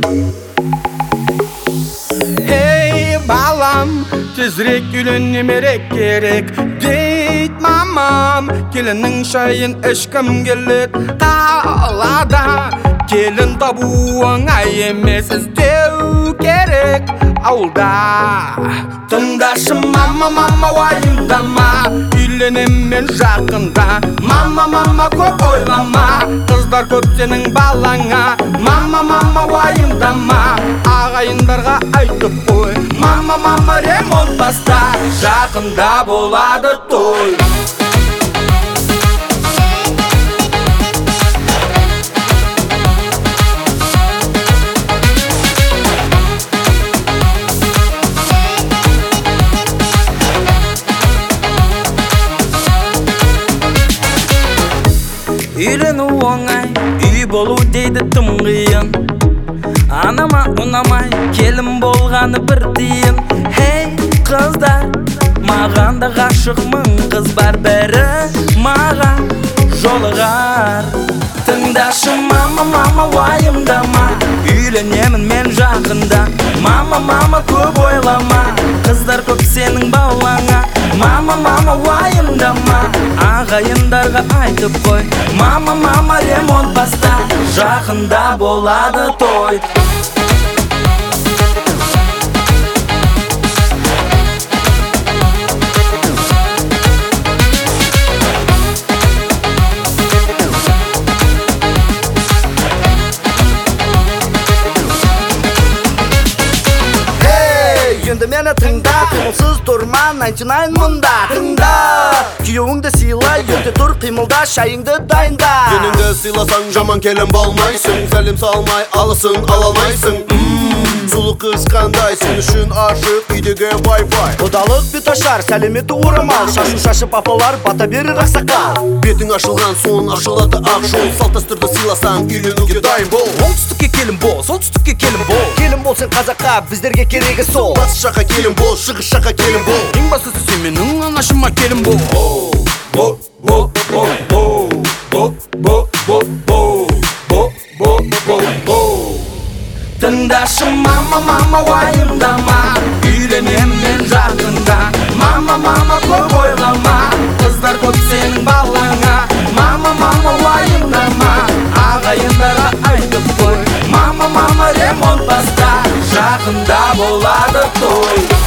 Hey balam, tezrek gülün nemerek gerek deyt mamam. Gelinin şayın eşkim gelet kalada. Gelin tabuğun ayemez izdev gerek avulda. Tındaşım mama vayındama, Ülenem ben жақында. Mama köp oylama, kızlar köp senin balana. Mama vayındama, ağayındarga aytıp koy. Mama remont basta, жақында болады toy. Үйлену оңай, үй болу дейді тым қиын. Анама ұнамай, келін болғаны бір тиын. Хей қыздар, маған да ғашықмын, қыз бар бәрі маған жолығар. Тыңдашы мама уайымдама, үйленемін мен жақында. Мама көп ойлама, қыздар көп сенің балаңа. Мама уайымдама, ағайындарға айтып қой. Мама ремонт баста, жақында болады той. Енді мені тыңда, қимылсыз тұрма 99 мұнда. Тыңда, күйеуіңді сыйла, ерте тұр қимылда, шайыңды дайында. Келінді сыйласаң жаман келін болмайсың, сәлем салмай алысын ала алмайсың. Сұлу қыз қандай, сен үшін ашық үйдегі Wi-Fi. Құдалық бет ашар, сәлеметі орамал, шашу шашып апалар бата берір ақсақал. Бетің ашылған соң ашылады ақ жол, салт дәстүрді сыйласаң үйленуге дайын бол. Оңтүстікке келін бол, солтүстікке келін бол. Келін болсын қазаққа, біздерге керегі сол. Батыс жаққа келін бол, шығыс жаққа келін бол. Ең бастысы сен менің анашыма келін бол. Тыңдашы мама уайымдама, үйленем мен жақында. Мама көп ойлама, қыздар көп сенің балаңа. Мама уайымдама, ағайындарға айтып қой. Мама ремонт баста, жақында болады той.